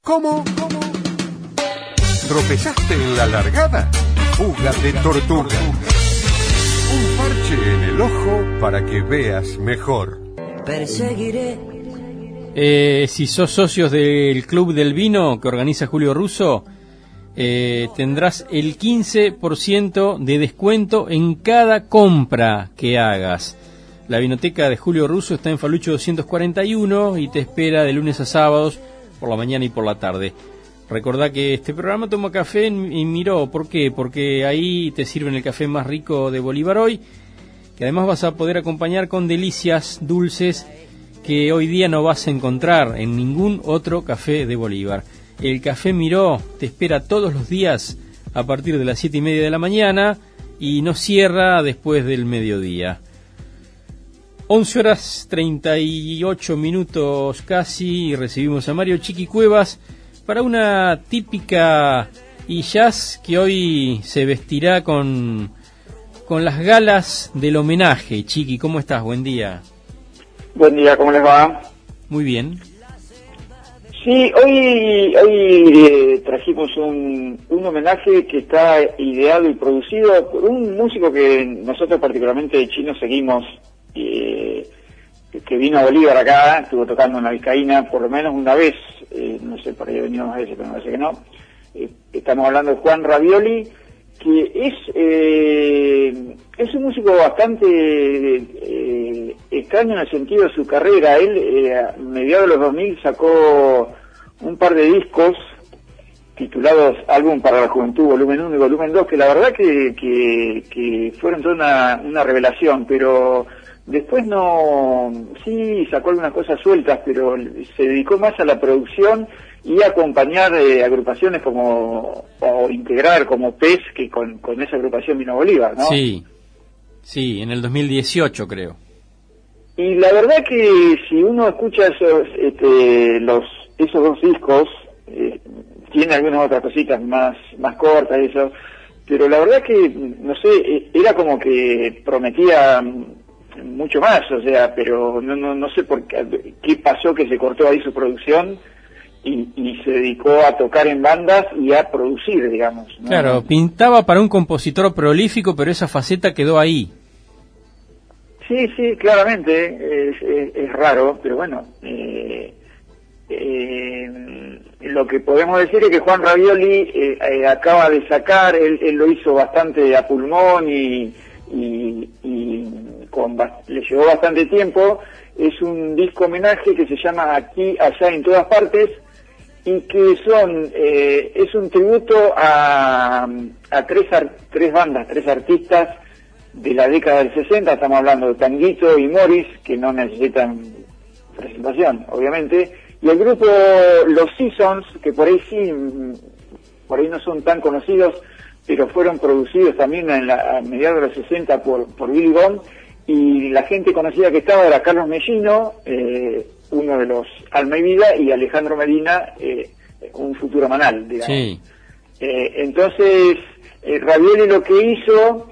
¿Cómo? ¿Tropezaste en la largada? Fuga de tortuga. Un parche en el ojo para que veas mejor. Perseguiré. Si sos socios del Club del Vino que organiza Julio Russo, tendrás el 15% de descuento en cada compra que hagas. La vinoteca de Julio Russo está en Falucho 241 y te espera de lunes a sábados por la mañana y por la tarde. Recordá que este programa toma café en Miró. ¿Por qué? Porque ahí te sirven el café más rico de Bolívar hoy, que además vas a poder acompañar con delicias dulces que hoy día no vas a encontrar en ningún otro café de Bolívar. El Café Miró te espera todos los días a partir de las 7:30 de la mañana y no cierra después del mediodía. 11:38 casi, y recibimos a Mario Chiqui Cuevas para una típica y jazz que hoy se vestirá con las galas del homenaje. Chiqui, ¿cómo estás? Buen día. Buen día, ¿cómo les va? Muy bien. Sí, hoy trajimos un homenaje que está ideado y producido por un músico que nosotros particularmente de Chino seguimos, que vino a Bolívar acá, estuvo tocando en la Vizcaína por lo menos una vez, no sé, por ahí ha venido más veces, pero me parece que no. Estamos hablando de Juan Ravioli, que es un músico bastante extraño en el sentido de su carrera. Él a mediados de los 2000 sacó un par de discos titulados Álbum para la Juventud, volumen 1 y volumen 2, que la verdad que fueron toda una revelación, pero después sí sacó algunas cosas sueltas, pero se dedicó más a la producción y a acompañar agrupaciones o integrar como PES, que con esa agrupación vino a Bolívar, ¿no? Sí, en el 2018 creo. Y la verdad que si uno escucha esos dos discos, tiene algunas otras cositas más cortas y eso, pero la verdad que, no sé, era como que prometía mucho más, o sea, pero no sé por qué pasó que se cortó ahí su producción y se dedicó a tocar en bandas y a producir, digamos, ¿no? Claro, pintaba para un compositor prolífico, pero esa faceta quedó ahí. Sí, claramente, es raro, pero bueno, lo que podemos decir es que Juan Ravioli acaba de sacar, él lo hizo bastante a pulmón y le llevó bastante tiempo. Es un disco homenaje que se llama Aquí, Allá, en Todas Partes, y que es un tributo a tres bandas, tres artistas de la década del 60, estamos hablando de Tanguito y Morris, que no necesitan presentación, obviamente, y el grupo Los Seasons, que por ahí no son tan conocidos, pero fueron producidos también a mediados de los 60 por Billy Bond, y la gente conocida que estaba era Carlos Mellino, uno de los Alma y Vida, y Alejandro Medina, un futuro Manal, digamos. Sí. Entonces, Ravioli lo que hizo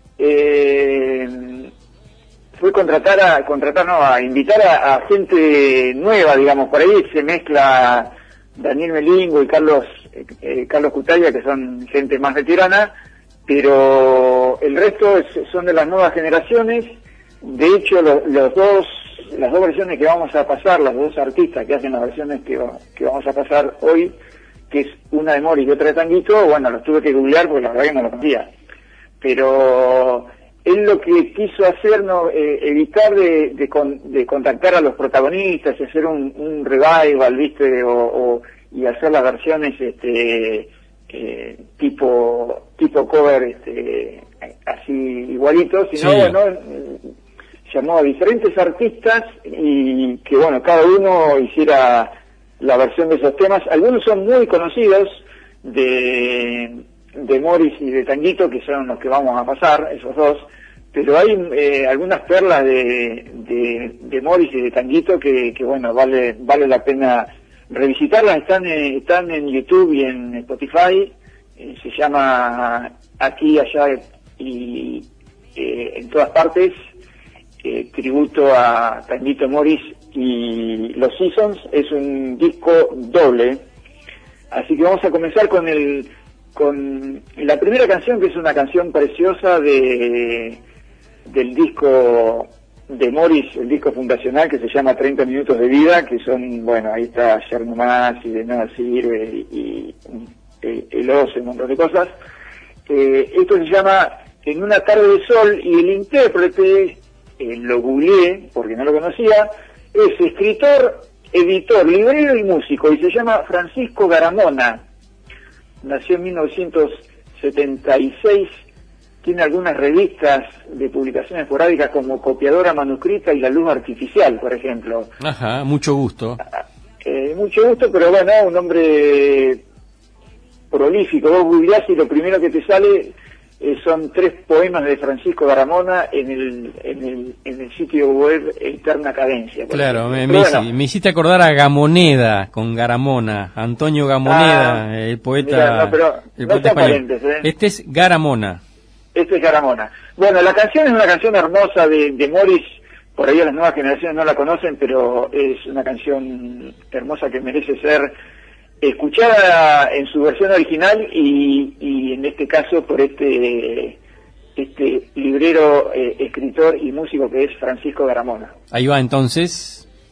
fue invitar a gente nueva, digamos. Por ahí se mezcla Daniel Melingo y Carlos Cutaya, que son gente más veterana, pero el resto son de las nuevas generaciones. De hecho, las dos versiones que vamos a pasar, los dos artistas que hacen las versiones que vamos a pasar hoy, que es una de Morris y otra de Tanguito, bueno, los tuve que googlear porque la verdad que no lo conocía. Pero él lo que quiso hacer, evitar de contactar a los protagonistas y hacer un revival, ¿viste? Y hacer las versiones tipo cover así igualitos, sino sí. Bueno, llamó a diferentes artistas y que bueno, cada uno hiciera la versión de esos temas. Algunos son muy conocidos de Morris y de Tanguito, que son los que vamos a pasar, esos dos, pero hay algunas perlas de Morris y de Tanguito que bueno, vale la pena revisitarlas. Están en YouTube y en Spotify. Se llama Aquí, Allá y en Todas Partes, tributo a Tanguito, Morris y Los Seasons. Es un disco doble Así que vamos a comenzar con la primera canción, que es una canción preciosa del disco de Morris, el disco fundacional, que se llama 30 minutos de vida, que son, bueno, ahí está Ayer no más, y De nada sirve, y el oso, un montón de cosas. Esto se llama En una tarde de sol, y el intérprete, lo googleé porque no lo conocía, es escritor, editor, librero y músico, y se llama Francisco Garamona. Nació en 1976, tiene algunas revistas de publicaciones esporádicas como Copiadora Manuscrita y La Luz Artificial, por ejemplo. Ajá, mucho gusto. Mucho gusto, pero bueno, un hombre prolífico. Vos googleás y lo primero que te sale son 3 poemas de Francisco Garamona en el sitio web Eterna Cadencia. Claro, me hiciste acordar a Gamoneda con Garamona, Antonio Gamoneda, el poeta, mirá, no, pero el no poeta español. Este es Garamona. Este es Garamona. Bueno, la canción es una canción hermosa de Morris. Por ahí las nuevas generaciones no la conocen, pero es una canción hermosa que merece ser escuchada en su versión original y en este caso por este librero, escritor y músico que es Francisco Garamona. Ahí va entonces.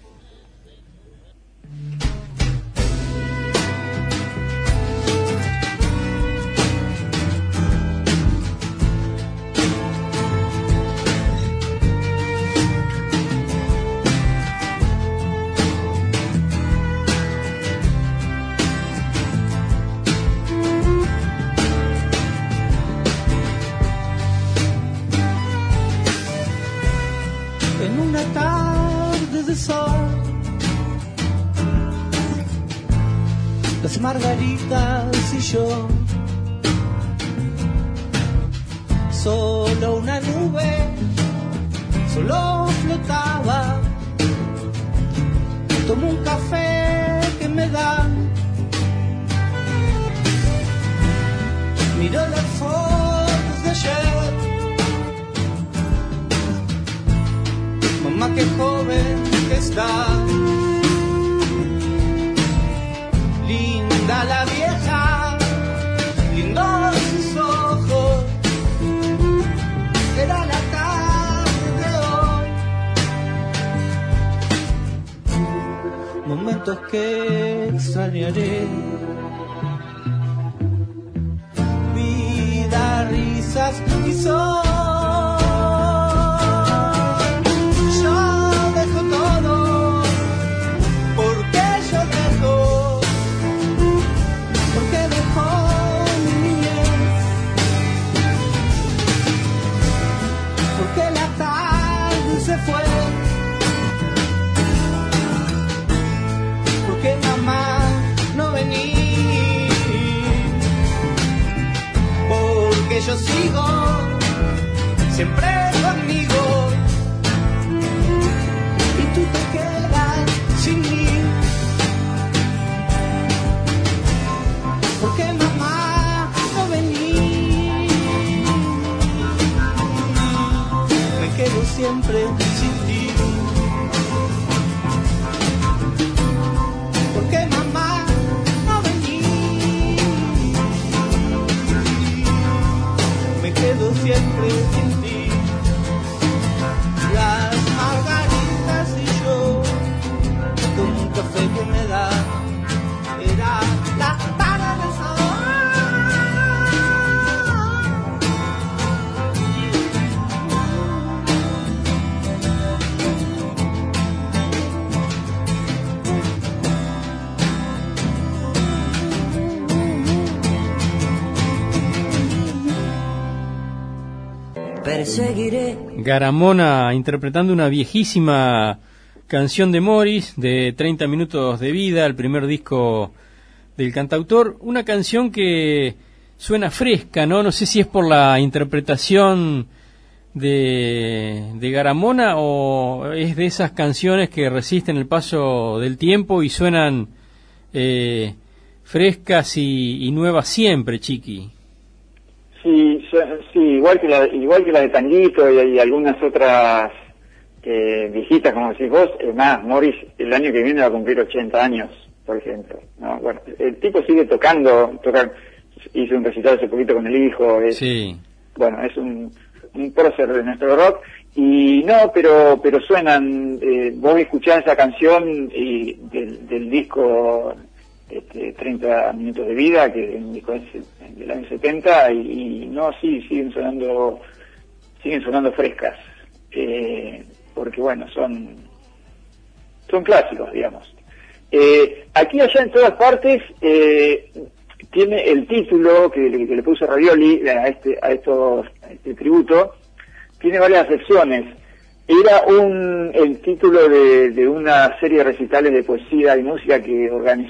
En una tarde de sol, las margaritas y yo, solo una nube, solo flotaba. Tomo un café que me dan, miro las fotos de ayer. Mamá, qué joven que está, linda la vieja, lindos sus ojos, era la tarde de hoy, momentos que extrañaré, vida, risas y sol. Yo sigo siempre conmigo y tú te quedas sin mí, porque mamá no venís, me quedo siempre sin ti, porque mamá no venís, me quedo siempre sin ti. Las margaritas y yo, con un café que me da, era la tarde de perseguiré. Garamona interpretando una viejísima canción de Morris de 30 minutos de vida, el primer disco del cantautor, una canción que suena fresca, ¿no? No sé si es por la interpretación de Garamona o es de esas canciones que resisten el paso del tiempo y suenan frescas y nuevas siempre, Chiqui. Sí, igual que la de Tanguito y algunas otras viejitas, como decís vos. Más, Morris el año que viene va a cumplir 80 años. por ejemplo, ¿no? Bueno, el tipo sigue hizo un recital hace poquito con el hijo, Sí. Bueno, es un prócer de nuestro rock, y no, pero suenan, vos escuchás esa canción del disco 30 minutos de vida, que el disco es del año 70, y no, sí, siguen sonando frescas, porque bueno, son clásicos, digamos. Aquí, allá, en todas partes, tiene el título que le puso Ravioli a este tributo, tiene varias secciones. Era el título de una serie de recitales de poesía y música que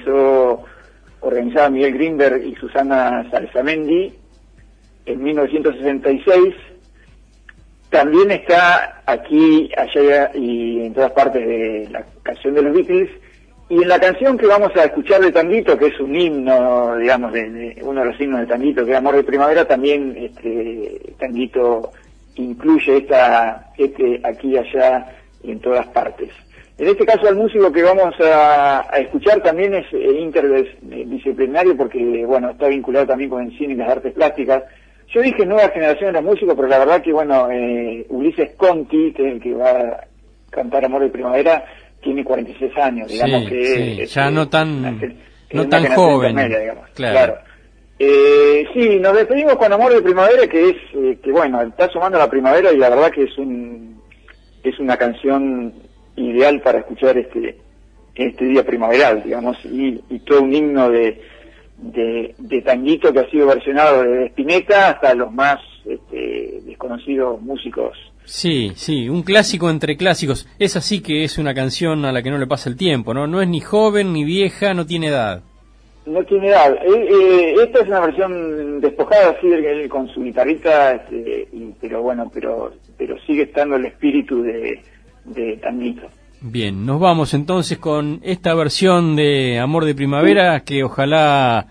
organizaba Miguel Grinberg y Susana Salsamendi en 1966. También está aquí, allá y en todas partes de la canción de los Beatles. Y en la canción que vamos a escuchar de Tanguito, que es un himno, digamos, de uno de los himnos de Tanguito, que es Amor de Primavera, también Tanguito incluye aquí, allá y en todas partes. En este caso, el músico que vamos a escuchar también es interdisciplinario, porque, bueno, está vinculado también con el cine y las artes plásticas. Yo dije nueva generación de los músicos, pero la verdad que, bueno, Ulises Conti, que es el que va a cantar Amor de Primavera, tiene 46 años, digamos, que ya no tan joven, digamos. Claro. Sí, nos despedimos con Amor de Primavera, que bueno, está sumando la primavera, y la verdad que es una canción ideal para escuchar este día primaveral, digamos, y todo un himno de Tanguito, que ha sido versionado desde Spinetta hasta los más desconocidos músicos. Sí, un clásico entre clásicos. Es así que es una canción a la que no le pasa el tiempo, ¿no? No es ni joven ni vieja, no tiene edad. No tiene edad. Esta es una versión despojada, así, con su guitarrita, pero bueno, pero sigue estando el espíritu de Tanguito. Bien, nos vamos entonces con esta versión de Amor de Primavera, que ojalá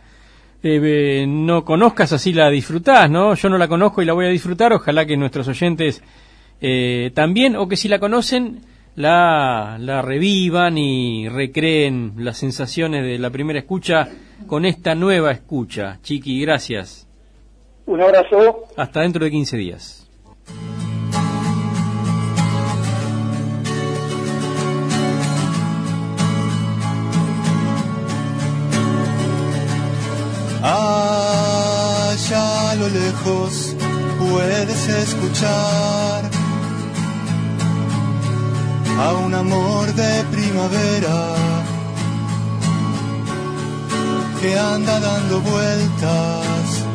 no conozcas, así la disfrutás, ¿no? Yo no la conozco y la voy a disfrutar, ojalá que nuestros oyentes también, o que si la conocen la revivan y recreen las sensaciones de la primera escucha con esta nueva escucha. Chiqui, gracias. Un abrazo. Hasta dentro de 15 días. Allá a lo lejos puedes escuchar a un amor de primavera que anda dando vueltas,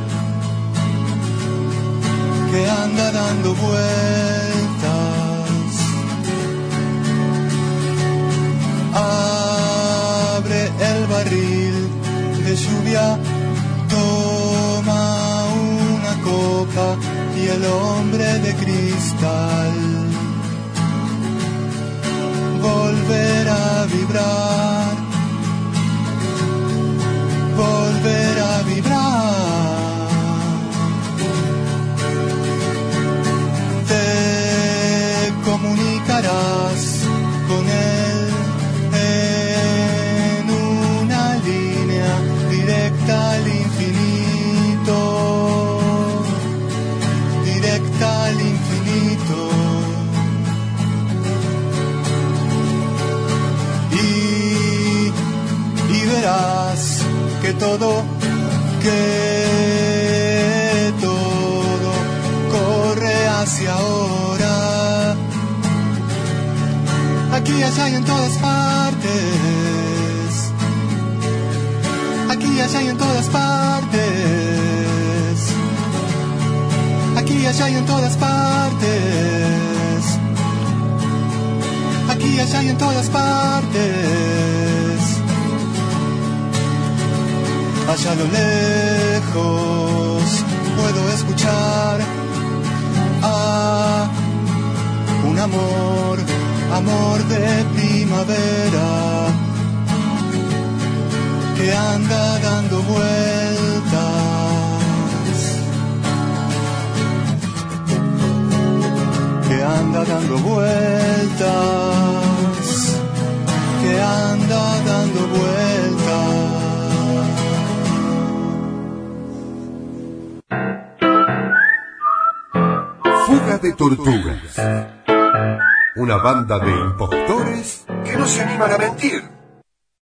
que anda dando vueltas. Abre el barril de lluvia, toma una copa y el hombre de cristal volverá a vibrar, volverá a vibrar. Te comunicarás con él en una línea directa al infinito, directa al infinito. Y verás que todo corre hacia ahora, aquí, allá y en todas partes, aquí, allá y en todas partes, aquí, allá y en todas partes, aquí, allá y en todas partes. Allá a lo lejos puedo escuchar a un amor, amor de primavera que anda dando vueltas, que anda dando vueltas, que anda dando vueltas. Fuga de Tortugas. Una banda de impostores que no se animan a mentir.